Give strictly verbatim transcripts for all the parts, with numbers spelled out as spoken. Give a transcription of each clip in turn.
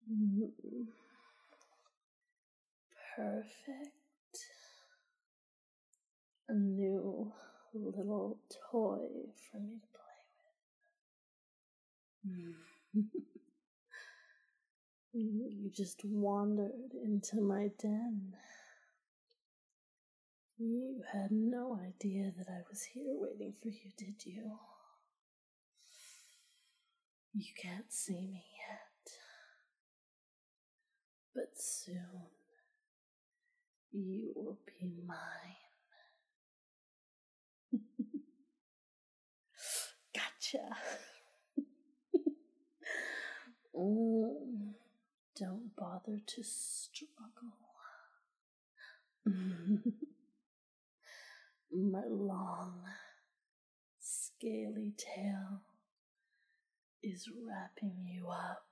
Mm, perfect. A new little toy for me to play with. You just wandered into my den. You had no idea that I was here waiting for you, did you? You can't see me yet, but soon you will be mine. Gotcha. Mm, don't bother to struggle. My long, scaly tail is wrapping you up,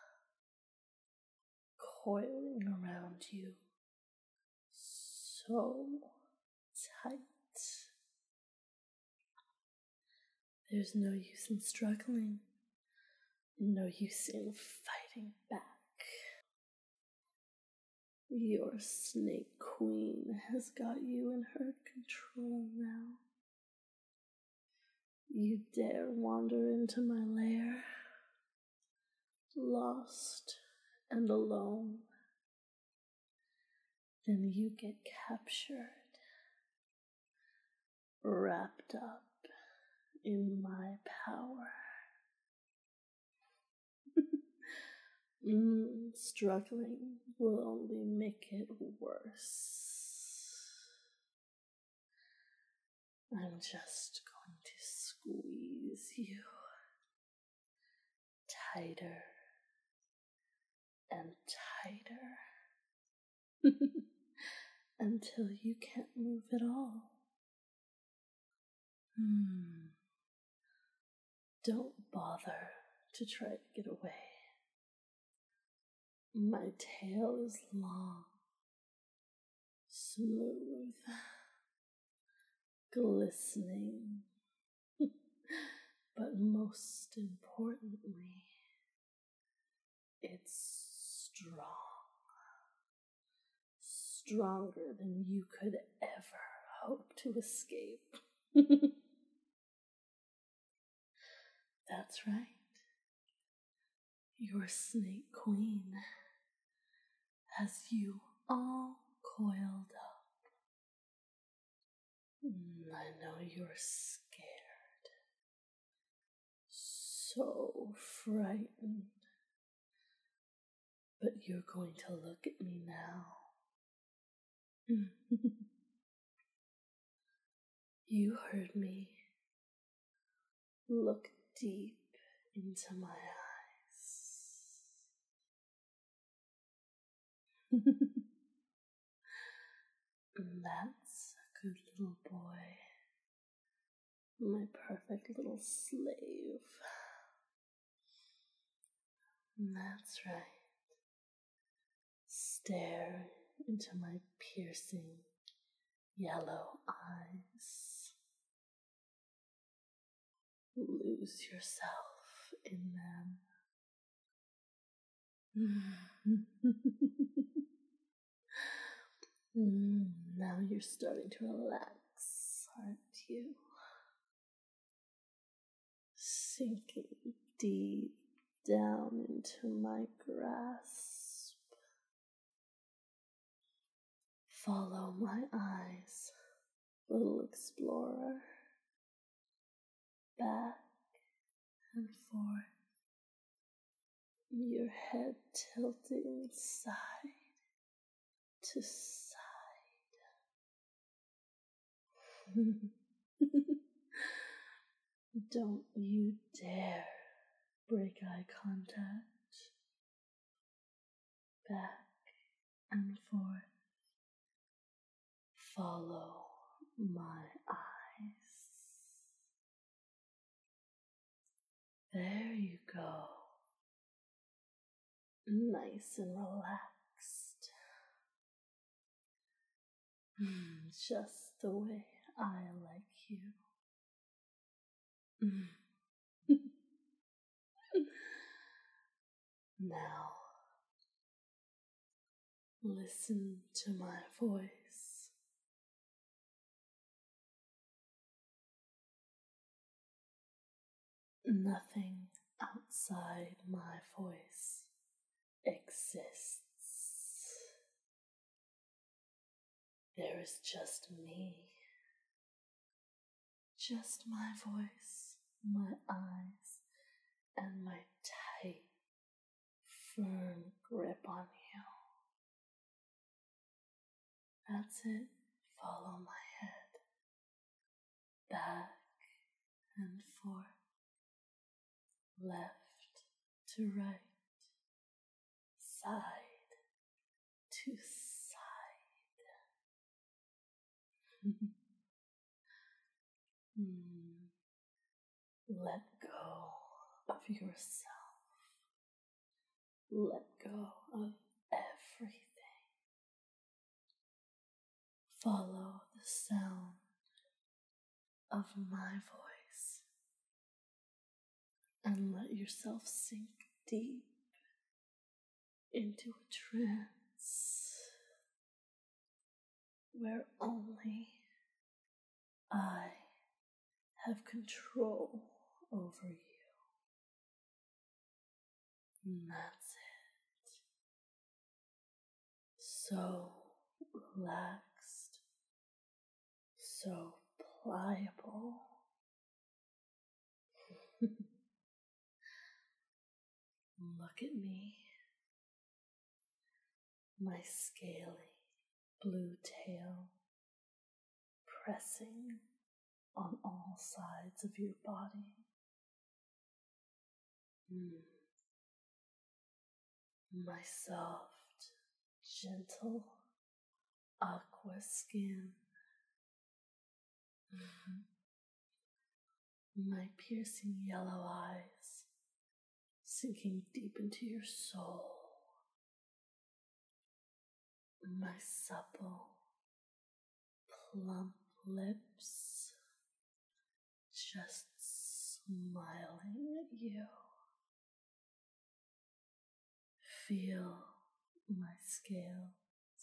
coiling around you so tight. There's no use in struggling, no use in fighting back. Your snake queen has got you in her control now. You dare wander into my lair, lost and alone, then you get captured, wrapped up in my power. mm, struggling will only make it worse. I'm just going to squeeze you tighter and tighter until you can't move at all. Hmm. Don't bother to try to get away. My tail is long, smooth, glistening, but most importantly, it's strong. Stronger than you could ever hope to escape. That's right. Your snake queen has you all coiled up. I know you're scared, so frightened, but you're going to look at me now. You heard me. Look deep into my eyes. That's a good little boy. My perfect little slave. That's right. Stare into my piercing yellow eyes. Lose yourself in them. mm, now you're starting to relax, aren't you? Sinking deep down into my grasp. Follow my eyes, little explorer. Back and forth, your head tilting side to side. Don't you dare break eye contact. Back and forth. Follow my eyes. There you go. Nice and relaxed. Just the way I like you. Now, Listen to my voice. Nothing outside my voice exists. There is just me. Just my voice, my eyes, and my tight, firm grip on you. That's it. Follow my head. Back and forth. Left to right. Side to side. Hmm. Let go of yourself. Let go of everything. Follow the sound of my voice and let yourself sink deep into a trance where only I have control over you. And that's it. So relaxed, so pliable. Look at me, my scaly blue tail pressing on all sides of your body. Mm. My soft, gentle, aqua skin. Mm-hmm. My piercing yellow eyes sinking deep into your soul. My supple, plump lips just smiling at you. Feel my scales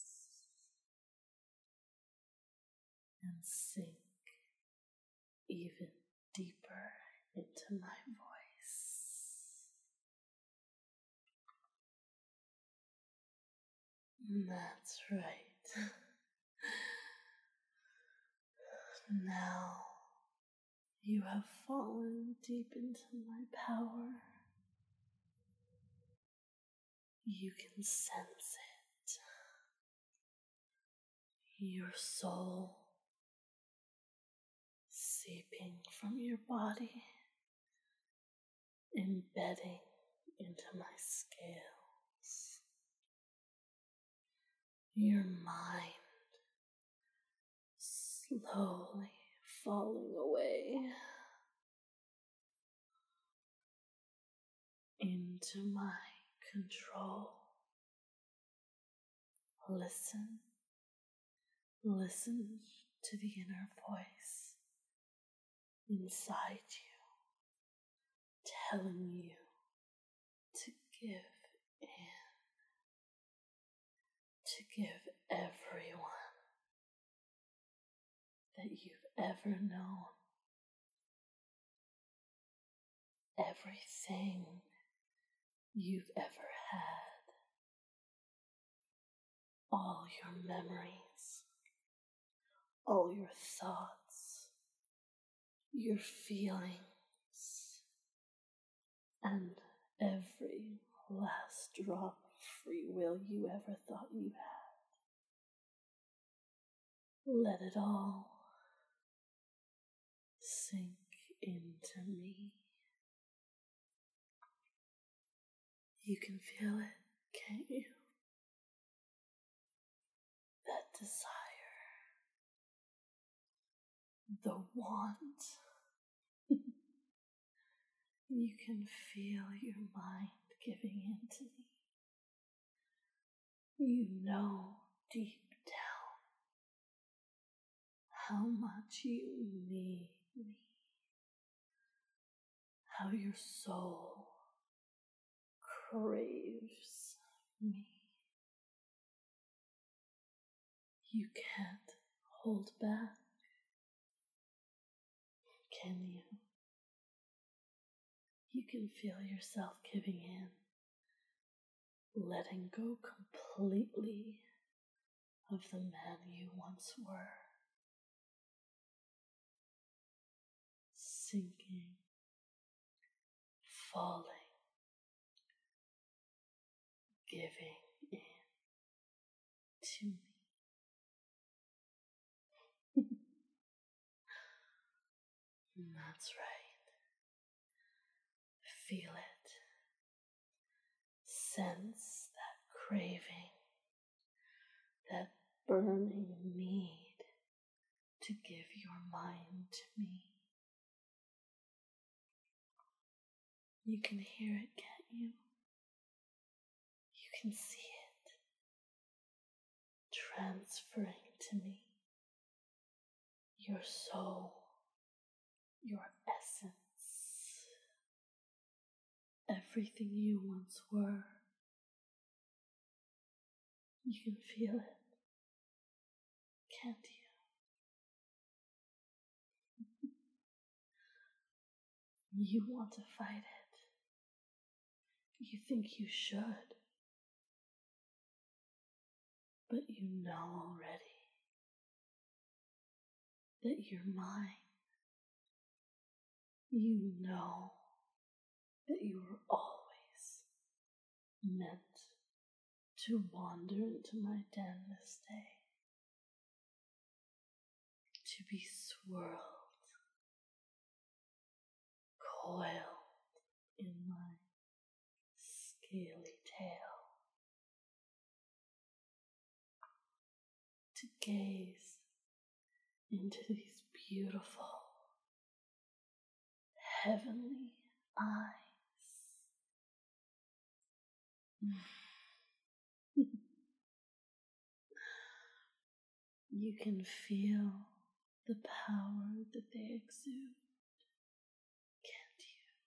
and sink even deeper into my voice. That's right. Now you have fallen deep into my power. You can sense it. Your soul seeping from your body, embedding into my scales. Your mind slowly falling away into my control. Listen, listen to the inner voice inside you, telling you to give in, to give everyone that you've ever known, everything you've ever had, all your memories, all your thoughts, your feelings, and every last drop of free will you ever thought you had. Let it all sink into me. You can feel it, can't you? That desire, the want. You can feel your mind giving in to me. You know deep down how much you need me, how your soul craves me. You can't hold back, can you? You can feel yourself giving in, letting go completely of the man you once were, sinking, falling, giving in to me. That's right. Feel it. Sense that craving, that burning need to give your mind to me. You can hear it, can't you? You can see it transferring to me. Your soul, your essence, everything you once were. You can feel it, can't you? You want to fight it. You think you should. But you know already that you're mine. You know that you were always meant to wander into my den this day, to be swirled, coiled in my scaly tail, to gaze into these beautiful, heavenly eyes. You can feel the power that they exude, can't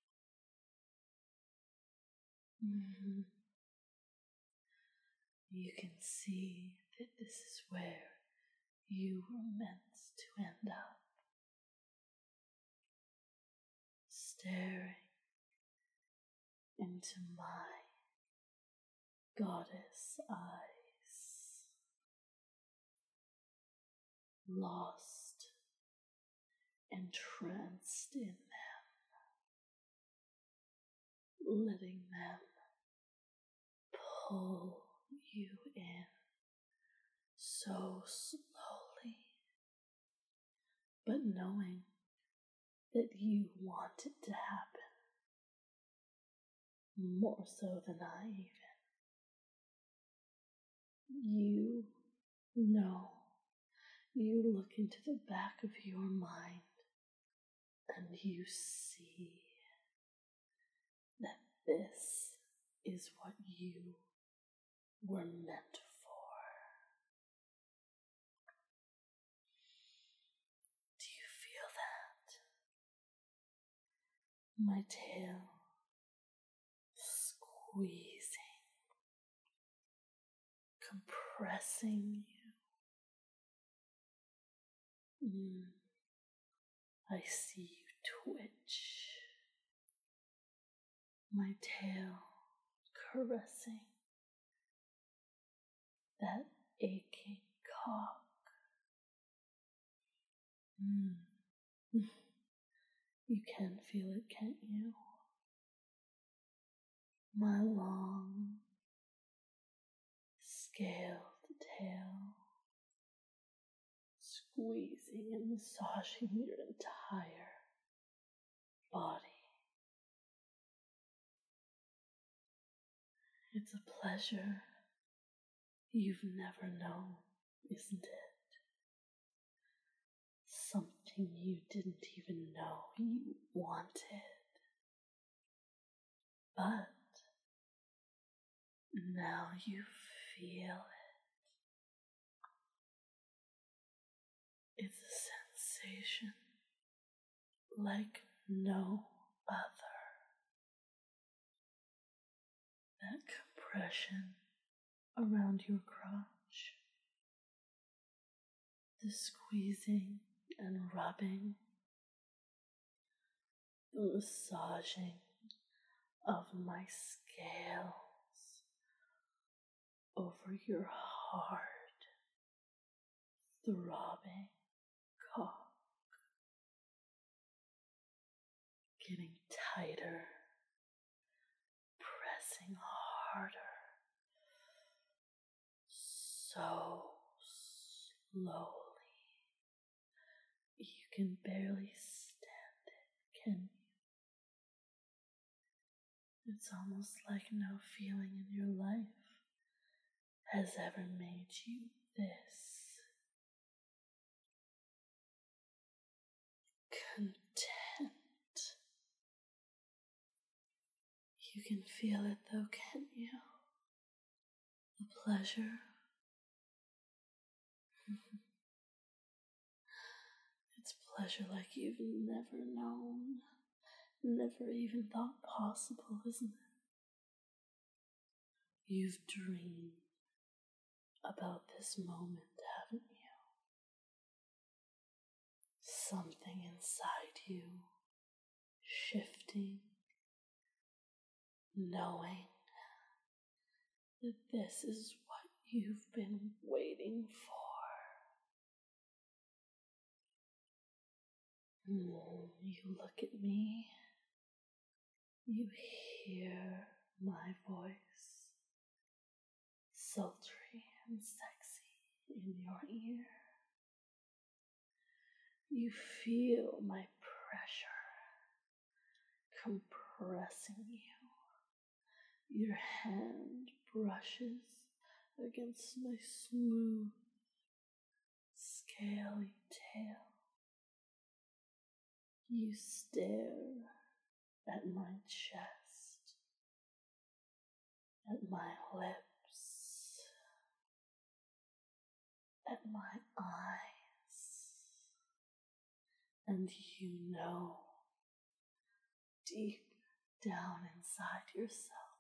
you? Mm-hmm. You can see that this is where you were meant to end up, staring into my goddess eyes, lost, entranced in them, letting them pull you in so slowly, but knowing that you want it to happen, more so than I even. You know, you look into the back of your mind and you see that this is what you were meant for. Do you feel that? My tail squeezing, compressing you. Mm. I see you twitch. My tail caressing that aching cock. Mm. You can feel it, can't you? My long, scaled tail squeezing and massaging your entire body. It's a pleasure you've never known, isn't it? Something you didn't even know you wanted. But now you feel it. It's a sensation like no other. That compression around your crotch, the squeezing and rubbing, the massaging of my scales over your hard, throbbing cock, getting tighter, pressing harder, so slowly. You can barely stand it, can you? It's almost like no feeling in your life has ever made you this content. You can feel it though, can't you? The pleasure. It's pleasure like you've never known, never even thought possible, isn't it? You've dreamed about this moment, haven't you? Something inside you shifting, knowing that this is what you've been waiting for. Mm, you look at me, you hear my voice, sultry and sexy in your ear. You feel my pressure compressing you. Your hand brushes against my smooth, scaly tail. You stare at my chest, at my lips, at my eyes, and you know deep down inside yourself,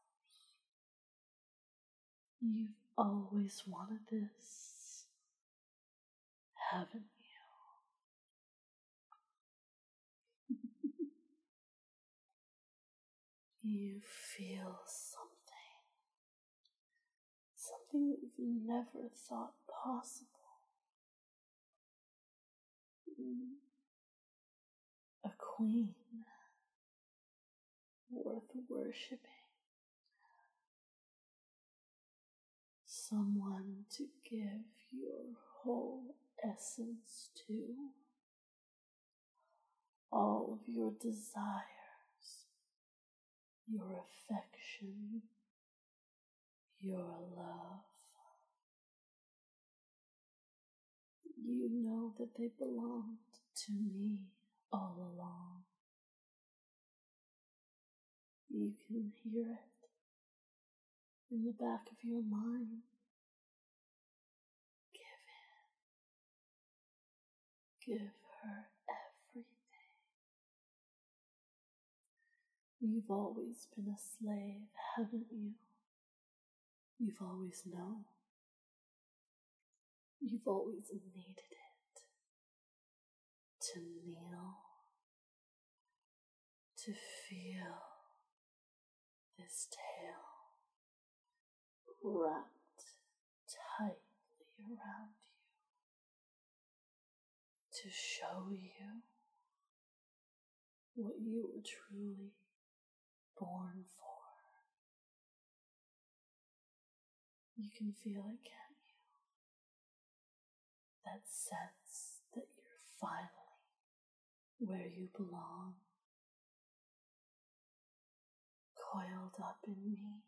you've always wanted this, haven't you? You feel something, something that you've never thought possible. A queen worth worshipping. Someone to give your whole essence to. All of your desires, your affection, your love. You know that they belonged to me all along. You can hear it in the back of your mind. Give him, give her everything. You've always been a slave, haven't you? You've always known. You've always needed it. To kneel, to feel this tail wrapped tightly around you, to show you what you were truly born for. You can feel it, can't you? That sense that you're finally where you belong, coiled up in me,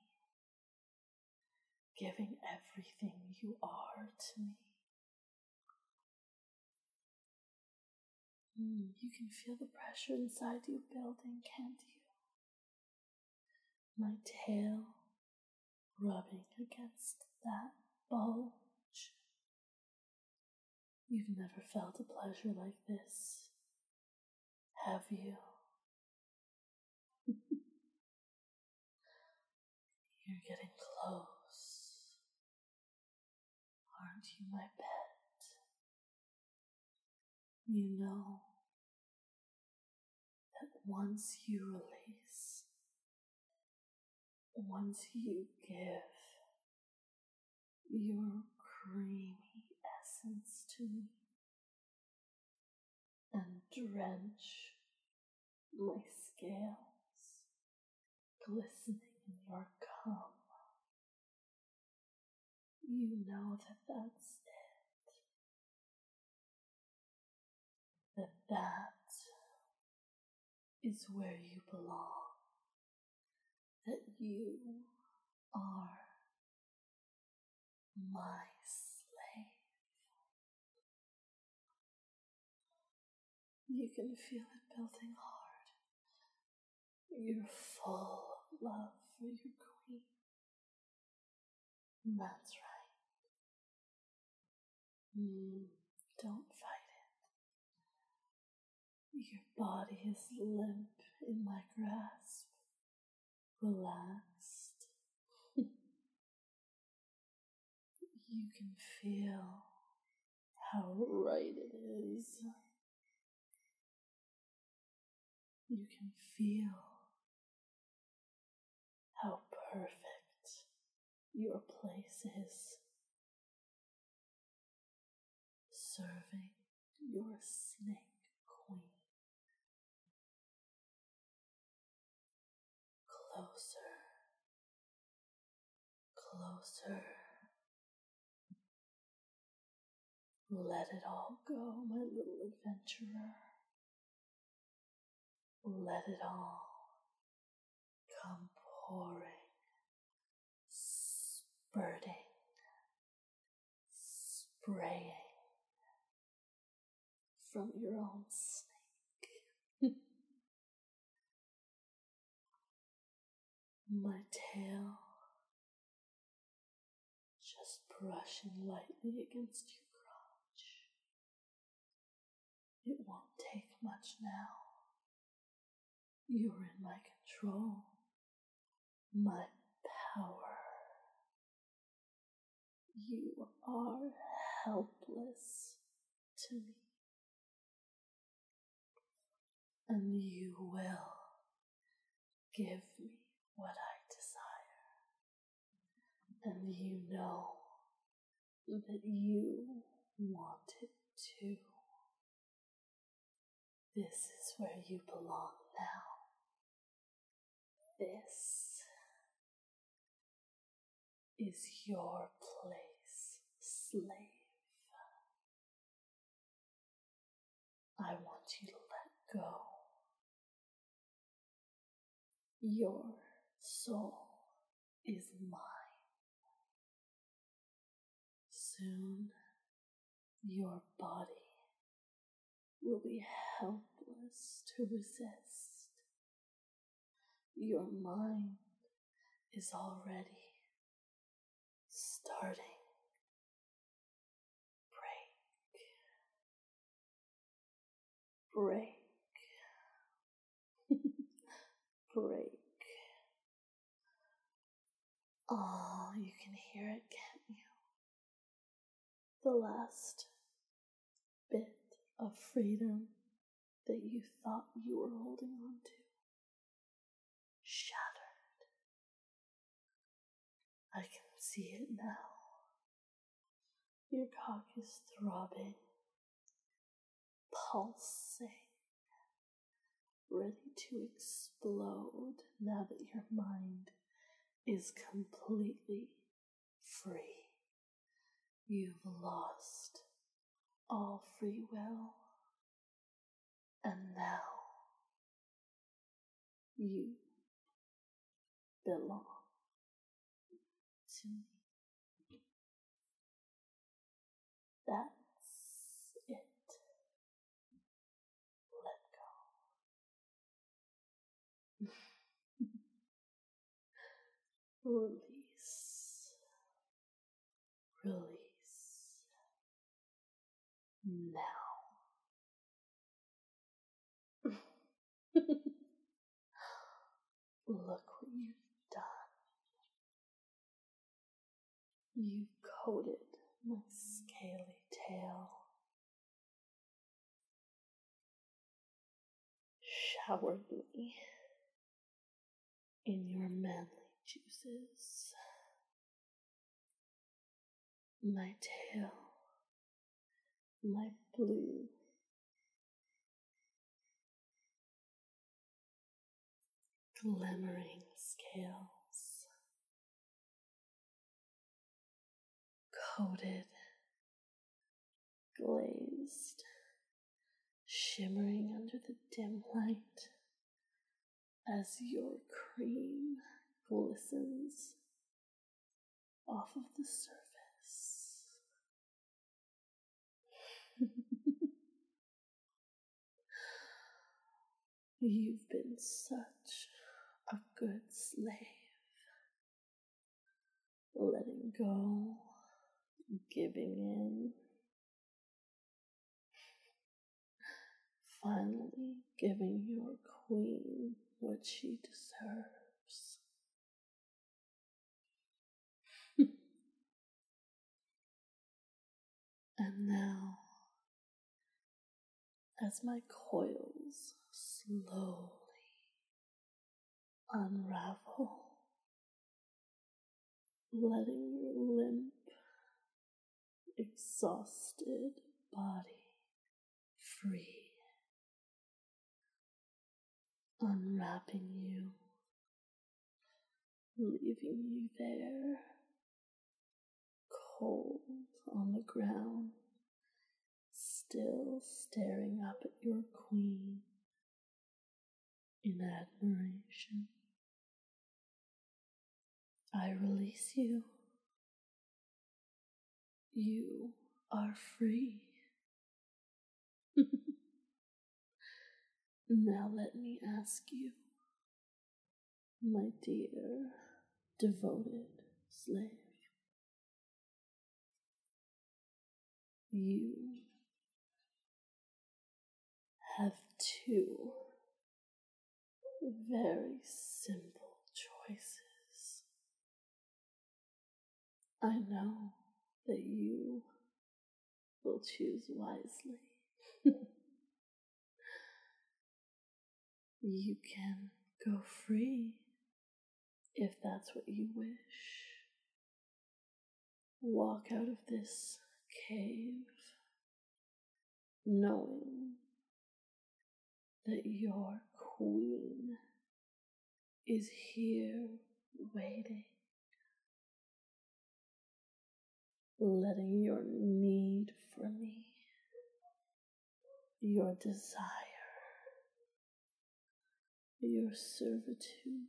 giving everything you are to me. Mm, you can feel the pressure inside you building, can't you? My tail rubbing against that bulge. You've never felt a pleasure like this, have you? You're getting close, aren't you, my pet? You know that once you release, once you give your creamy essence to me and drench my scales glistening in your cum, you know that that's it. That that is where you belong. That you are my slave. You can feel it building hard. You're full of love for your queen. That's right. Mm, don't fight it. Your body is limp in my grasp, relaxed. You can feel how right it is. You can feel how perfect your place is, serving your snake queen. Closer, closer. Let it all go, my little adventurer. Let it all come pouring, spurting, spraying from your own snake. My tail just brushing lightly against your crotch. It won't take much now. You're in my control, my power. You are helpless to me, and you will give me what I desire, and you know that you want it too. This is where you belong now. This is your place, slave. I want you to let go. Your soul is mine. Soon, your body will be helpless to resist. Your mind is already starting. Break. Break. Break. Oh, you can hear it, can't you? The last bit of freedom that you thought you were holding on to. Shattered. I can see it now. Your cock is throbbing, pulsing, ready to explode now that your mind is completely free. You've lost all free will, and now you belong to me. That's it. Let go. Release. Release. Now. Look what you've done. You've coated my scaly tail devoured me in your manly juices. My tail, my blue, glimmering scales, coated, glazed, shimmering under the dim light as your cream glistens off of the surface. You've been such a good slave, letting go, giving in, finally giving your queen what she deserves. And now, as my coils slowly unravel, letting your limp, exhausted body free, unwrapping you, leaving you there, cold on the ground, still staring up at your queen in admiration. I release you. You are free. Now let me ask you, my dear, devoted slave, you have two very simple choices. I know that you will choose wisely. You can go free if that's what you wish. Walk out of this cave knowing that your queen is here waiting, letting your need for me, your desire, your servitude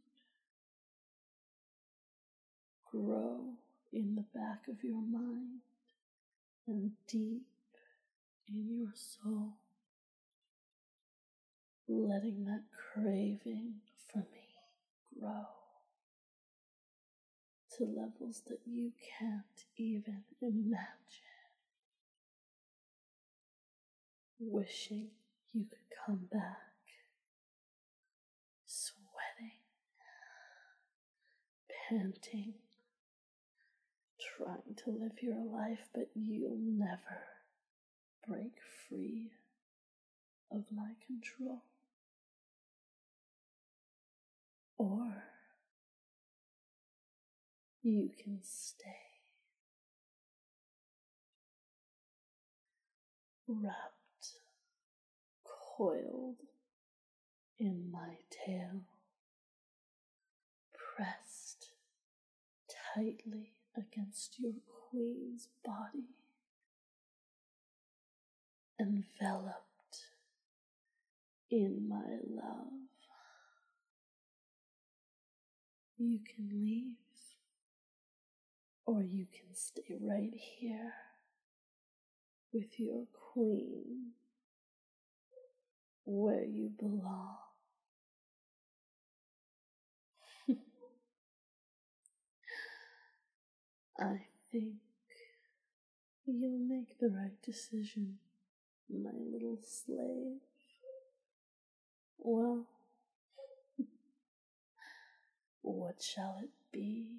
grow in the back of your mind and deep in your soul, letting that craving for me grow to levels that you can't even imagine, wishing you could come back, sweating, panting, trying to live your life, but you'll never break free of my control. Or you can stay wrapped, coiled in my tail, pressed tightly against your queen's body, enveloped in my love. You can leave, or you can stay right here with your queen where you belong. I think you'll make the right decision, my little slave. Well, what shall it be?